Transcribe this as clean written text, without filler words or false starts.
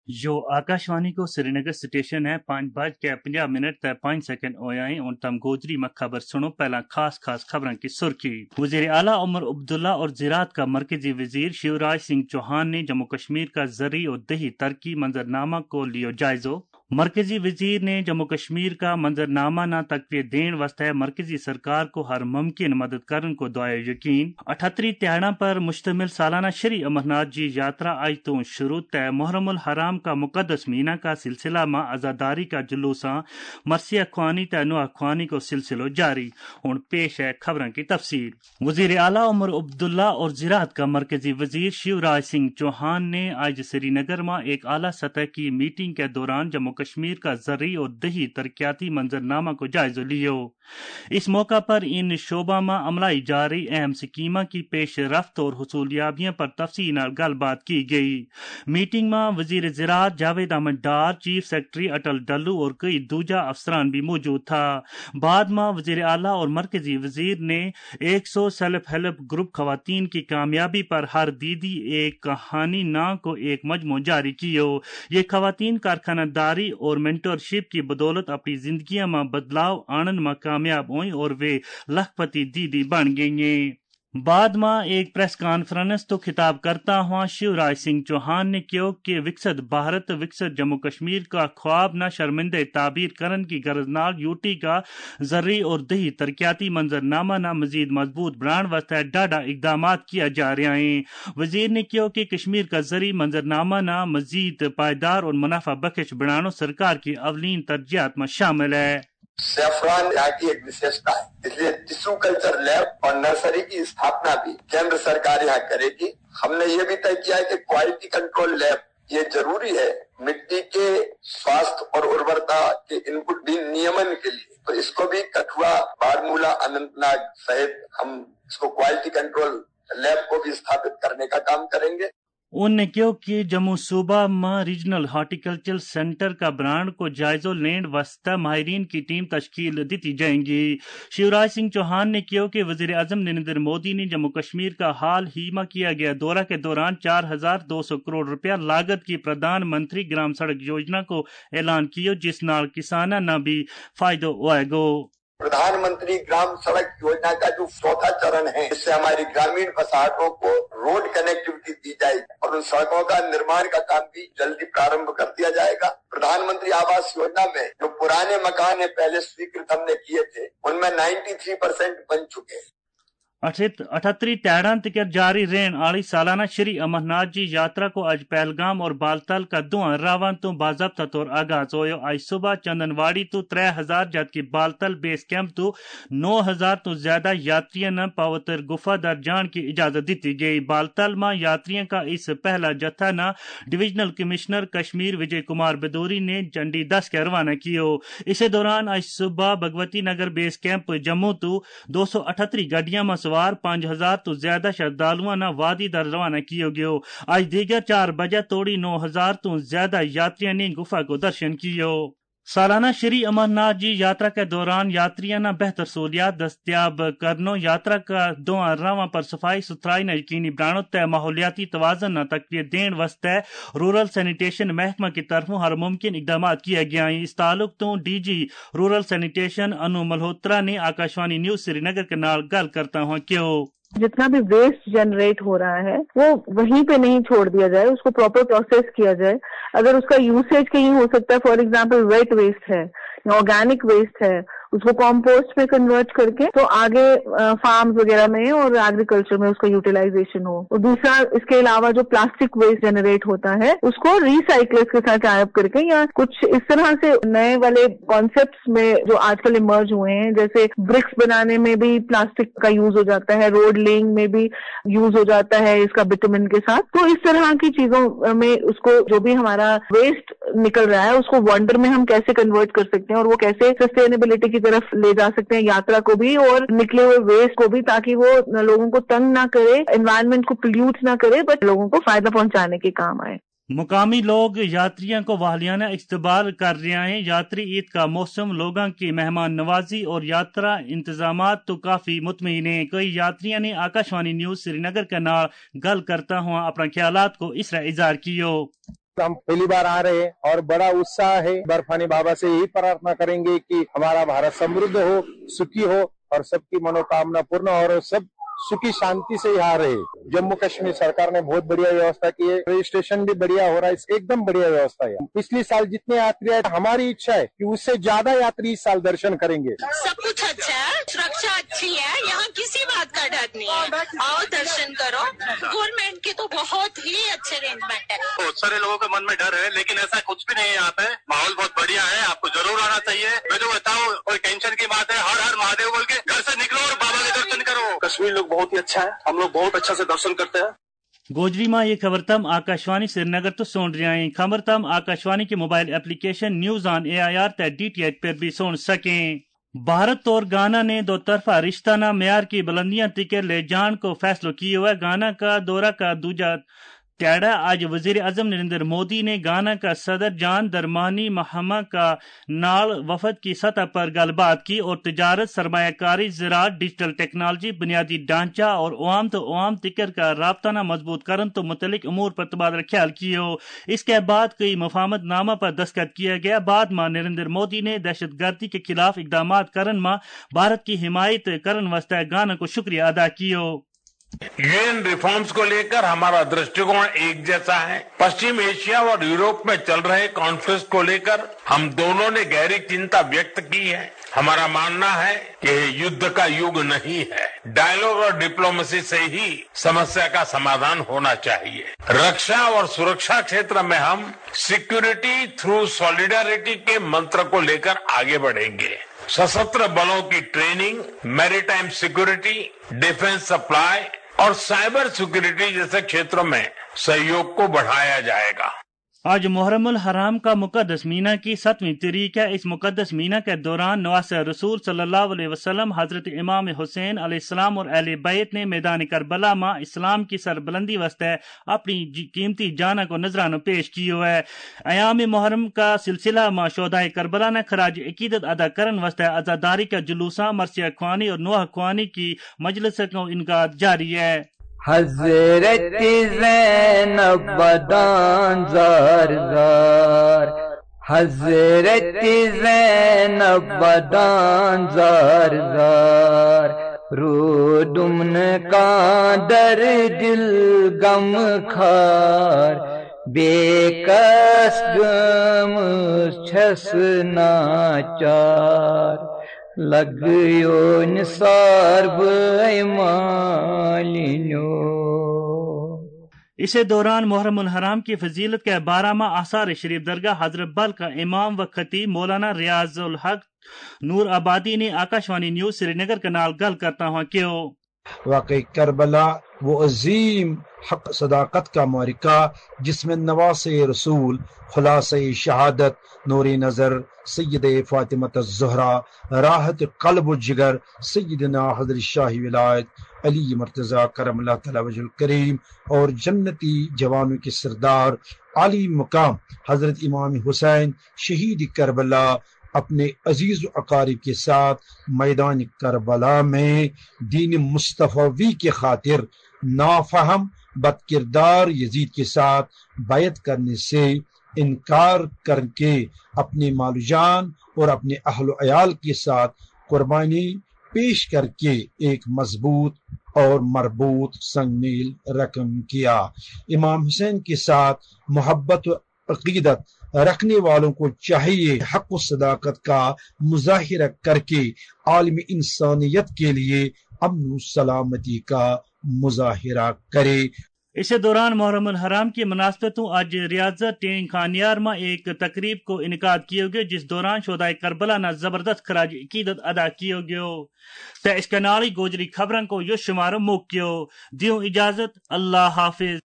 यो आकाशवाणी को श्रीनगर स्टेशन है 5:50 तक 5 सेकंड होयाएं और तम गोजरी में खबर सुनो। पहला खास खबरों की सुर्खी। वज़ीर आला उमर अब्दुल्ला और ज़राअत का मरकजी वज़ीर शिवराज सिंह चौहान ने जम्मू कश्मीर का ज़रई और दही तरक्की मंजरनामा को लियो जायजो। मरकजी वजीर ने जम्मू कश्मीर का मंजरनामा न तकवीत देने वास्ते मरकजी सरकार को हर मुमकिन मदद करने को दुआ यकीन। 78 त्याड़ा पर मुश्तमिल सालाना श्री अमरनाथ जी यात्रा आज तो शुरू तय। मुहर्रमुल हराम का मुकद्दस मीना का सिलसिला में आज़ादारी का जुलूसा मरसिया ख्वानी तय नुआ ख्वानी को सिलसिलो जारी। हुण पेश है खबरों की तफसील। वज़ीर आला उमर अब्दुल्ला और ज़राअत का मरकजी वजीर शिवराज सिंह चौहान ने आज श्रीनगर में एक आला सतह की मीटिंग के दौरान जम्मू कश्मीर का ज़रई और दही तरक्याती मंजरनामा को जायजा लियो। इस मौका पर इन शोबा में अमलाई जा रही अहम स्कीमा की पेश रफ्त और हुसूलियाबियों पर तफसील गलबात की गई। मीटिंग में वजीर ज़राअत जावेद अहमद डार, चीफ सेक्रेटरी अटल डल्लू और कई दूजा अफसरान भी मौजूद था। बाद में वजीर आला और मरकजी वजीर ने 100 सेल्फ हेल्प ग्रुप खवातीन की कामयाबी पर हर दीदी एक कहानी ना को एक मजमू जारी कियो। ये खवातीन कारखानादारी और मेंटरशिप की बदौलत अपनी जिंदगी में बदलाव आनंद में कामयाब हुई और वे लखपति दीदी बन गई हैं। बाद में एक प्रेस कॉन्फ्रेंस तो खिताब करता हुआ शिवराज सिंह चौहान ने कहा कि विकसित भारत विकसित जम्मू कश्मीर का ख्वाब न शर्मिंदे ताबीर करन की गरज नाल यूटी का ज़रई और दही तरक्याती मंजरनामा न मजीद मजबूत बनाने वास्ते डाडा इकदाम किया जा रहा है। वजीर ने कहा कि कश्मीर का ज़रई मंजरनामा न मजीद पायदार और मुनाफा बख्श बनाना सरकार की अवलीन तरजीहात में शामिल है। सैफरान यहाँ की एक विशेषता है, इसलिए टिश्यू कल्चर लैब और नर्सरी की स्थापना भी केंद्र सरकार यहाँ करेगी। हमने ये भी तय किया है कि क्वालिटी कंट्रोल लैब ये जरूरी है मिट्टी के स्वास्थ्य और उर्वरता के इनपुट भी नियमन के लिए, तो इसको भी कठुआ, बारमूला, अनंतनाग सहित हम इसको क्वालिटी कंट्रोल लैब को भी स्थापित करने का काम करेंगे। उन्होंने कहा कि जम्मू सूबा में रीजनल हॉर्टिकल्चर सेंटर का ब्रांड को जायजा लेने वास्ते माहिरीन की टीम तश्कील दी जाएंगी। शिवराज सिंह चौहान ने कहा कि वजीर आजम नरेंद्र मोदी ने जम्मू कश्मीर का हाल ही में किया गया दौरा के दौरान 4200 करोड़ रुपया लागत की प्रधानमंत्री ग्राम सड़क योजना को ऐलान किया, जिस नाल किसाना न भी फायदा होएगा। प्रधानमंत्री ग्राम सड़क योजना का जो चौथा चरण है, इससे हमारी ग्रामीण बसाहटों को रोड कनेक्टिविटी दी जाएगी और उन सड़कों का निर्माण का काम भी जल्दी प्रारंभ कर दिया जाएगा। प्रधानमंत्री आवास योजना में जो पुराने मकान है पहले स्वीकृत हमने किए थे, उनमें 93% बन चुके हैं। 78 त्याड़ा तक जारी रहने वाली सालाना श्री अमरनाथ जी यात्रा को आज पहलगाम और बालताल का दुआ रावण तो बाजाबता तौर आगाज होयो। आज सुबह चंदनवाड़ी तो 3000 जबकि बालताल बेस कैंप तो 9000 तो ज्यादा यात्रियों ने पवित्र गुफा दर जान की इजाजत दी गई। बालताल में यात्रियों का इस पहला जत्था न डिविजनल कमिश्नर कश्मीर विजय कुमार बदौरी ने झंडी दस के रवाना कियो। इसी दौरान आज सुबह भगवती नगर बेस कैंप जम्मू तो 238 गाड़ियां में 5000 तो ज्यादा श्रद्धालुओं ने वादी दर रवाना किया गया। आज दीगर 4 बजे तोड़ी 9000 तो ज्यादा यात्रियों ने गुफा को दर्शन किया। सालाना श्री अमरनाथ जी यात्रा के दौरान यात्रियों ने बेहतर सहूलियात दस्तियाब करनो, यात्रा का दुआ रावा पर सफाई सुथराई न यकीनी बनानो तय माहौलियाती तवाजन न तकवीत देने वास्ते रूरल सैनिटेशन महकमा की तरफों हर मुमकिन इकदाम किया गया है। इस ताल्लुक तो DG rural sanitation Anu Malhotra ने आकाशवाणी न्यूज श्रीनगर के नाल गल करता हुआ क्यों जितना भी वेस्ट जनरेट हो रहा है वो वहीं पे नहीं छोड़ दिया जाए, उसको प्रॉपर प्रोसेस किया जाए। अगर उसका यूसेज कहीं हो सकता है, फॉर एग्जांपल वेट वेस्ट है या ऑर्गेनिक वेस्ट है, उसको कॉम्पोस्ट में कन्वर्ट करके तो आगे फार्म्स वगैरह में और एग्रीकल्चर में उसका यूटिलाइजेशन हो। और दूसरा, इसके अलावा जो प्लास्टिक वेस्ट जनरेट होता है उसको रिसाइकलर्स के साथ टाई अप करके या कुछ इस तरह से नए वाले कॉन्सेप्ट्स में जो आजकल इमर्ज हुए हैं, जैसे ब्रिक्स बनाने में भी प्लास्टिक का यूज हो जाता है, रोड लेइंग में भी यूज हो जाता है इसका बिटुमिन के साथ। तो इस तरह की चीजों में उसको जो भी हमारा वेस्ट निकल रहा है उसको वंडर में हम कैसे कन्वर्ट कर सकते हैं और वो कैसे सस्टेनेबिलिटी की तरफ ले जा सकते हैं यात्रा को भी और निकले हुए वेस्ट को भी, ताकि वो लोगों को तंग ना करे, एनवायरनमेंट को पोल्यूट ना करे, बट लोगों को फायदा पहुंचाने के काम आए। मुकामी लोग यात्रियों को वाहलियाना इस्तकबाल कर रहे हैं। यात्री ईद का मौसम, लोगों की मेहमान नवाजी और यात्रा इंतजामात तो काफी मुतमईन है। कई यात्रियों ने आकाशवाणी न्यूज श्रीनगर के नाल गल करता हुआ अपना ख्यालात को इस तरह इजहार कियो। हम पहली बार आ रहे हैं और बड़ा उत्साह है। बर्फानी बाबा से यही प्रार्थना करेंगे कि हमारा भारत समृद्ध हो, सुखी हो और सबकी मनोकामना पूर्ण हो और सब सुखी शांति से यहाँ रहे। जम्मू कश्मीर सरकार ने बहुत बढ़िया व्यवस्था की है, रजिस्ट्रेशन भी बढ़िया हो रहा है, एकदम बढ़िया व्यवस्था है। पिछले साल जितने यात्री आए, हमारी इच्छा है कि उससे ज्यादा यात्री इस साल दर्शन करेंगे। सब कुछ अच्छा है, सुरक्षा अच्छी है, यहाँ किसी बात का डर नहीं है। आओ दर्शन करो। गवर्नमेंट के तो बहुत ही अच्छे अरेंजमेंट है। बहुत सारे लोगों के मन में डर है, लेकिन ऐसा कुछ भी नहीं है। यहाँ पे माहौल बहुत बढ़िया है, आपको जरूर आना चाहिए। मैं जो बताऊँ, कोई टेंशन की बात है, हर हर महादेव बोल के घर से निकलो और बाबा के दर्शन करो। कश्मीर लोग बहुत ही अच्छा है, हम लोग बहुत अच्छा से दर्शन करते हैं। गोजरी मां ये खबर तम आकाशवाणी श्रीनगर तो सुन रहे हैं। खबर तम आकाशवाणी के mobile application news on AIR DTH पर भी सुन सकें। भारत और गाना ने दो तरफा रिश्ताना मेयार की बुलंदियां तिके ले जान को फैसला किया हुआ। गाना का दौरा का दूजा त्याड़ा आज वजीर आजम नरेंद्र मोदी ने गाना का सदर जान दरमानी महमा का नाल वफद की सतह पर गलबात की और तजारत, सरमायाकारी, ज़राअत, डिजिटल टेक्नोलॉजी, बुनियादी ढांचा और अवाम तो अवाम तिकर का राब्ताना मजबूत करन तो मुतलिक अमूर पर तबादला ख्याल किया। इसके बाद कई मुफाहमत नामा पर दस्तखत किया गया। बाद में नरेंद्र मोदी ने दहशत गर्दी के खिलाफ इकदाम करन में भारत की हिमायत करन वास्ते गाना को शुक्रिया अदा किया। यूएन रिफॉर्म्स को लेकर हमारा दृष्टिकोण एक जैसा है। पश्चिम एशिया और यूरोप में चल रहे कॉन्फ्लिक्ट को लेकर हम दोनों ने गहरी चिंता व्यक्त की है। हमारा मानना है कि युद्ध का युग नहीं है, डायलॉग और डिप्लोमेसी से ही समस्या का समाधान होना चाहिए। रक्षा और सुरक्षा क्षेत्र में हम सिक्योरिटी थ्रू सॉलिडारिटी के मंत्र को लेकर आगे बढ़ेंगे। सशस्त्र बलों की training, maritime security, defence supply और साइबर सिक्योरिटी जैसे क्षेत्रों में सहयोग को बढ़ाया जाएगा। आज मुहर्रमुल हराम का मुकद्दस मीना की 7वीं तारीख है। इस मुकद्दस मीना के दौरान नवासे रसूल सल्लल्लाहु अलैहि वसल्लम, हजरत इमाम हुसैन अलैहिस्सलाम और अहले बैत ने मैदान करबला में इस्लाम की सरबलंदी वास्ते अपनी कीमती जाना को नजराना पेश किया है। अयाम मुहर्रम का सिलसिला में शोहदाए करबला ने खराज अकीदत अदा करने वास्ते आजादारी का जुलूसा, मरसिया ख्वानी और नोह ख्वानी की मजलिस को इनका जारी है। हज़रत ज़ैनब बदान ज़ार ज़ार, हज़रत ज़ैनब बदान ज़ार ज़ार, रो दुमन का दर दिल गम खार, बेकस गम छस नाचार, लगयो निसार मालिनो। इसी दौरान मुहर्रमुल हराम की फजीलत के बारह माह आसार शरीफ दरगाह हजरत बल का इमाम व खतीब मौलाना रियाजुल हक नूर आबादी ने आकाशवाणी न्यूज श्रीनगर के नाल गल करता हुआ क्यों वाकई करबला वो अजीम हक सदाकत का मारिका जिसमें नवासे रसूल, खुलासे शहादत, नूरी नजर सैयद फातिमत ज़हरा, राहत कल्ब जिगर सैयदना हज़रत शाही विलायत अली मर्तज़ा करमल्लाहु तआला वजहुल करीम और जन्नती जवानों के सरदार आली मुकाम हजरत इमाम हुसैन शहीद करबला अपने अजीज अकारिब के साथ मैदान करबला में दीन मुस्तफवी के खातिर नाफहम बदकिरदार यजीद के साथ बैत करने से इनकार करके अपने मालूजान और अपने अहल अयाल के साथ कुर्बानी पेश करके एक मजबूत और मरबूत संगमील रकम किया। इमाम हुसैन के साथ मोहब्बत व अकीदत रखने वालों को चाहिए हक व सदाकत का मुजाहिरा करके आलमी इंसानियत के लिए अमन सलामती का मुजाहिरा करे। इसी दौरान मुहर्रमुल हराम की मुनासबतों आज रियासत टैंक खानियार में एक तकरीब को इनकाद किया गया जिस दौरान शोहदाए करबला न जबरदस्त खराज अकीदत अदा किया गया। तो इसके नाल गोजरी खबरों को यो शुमार मुक्यो दियो इजाजत। अल्लाह हाफिज।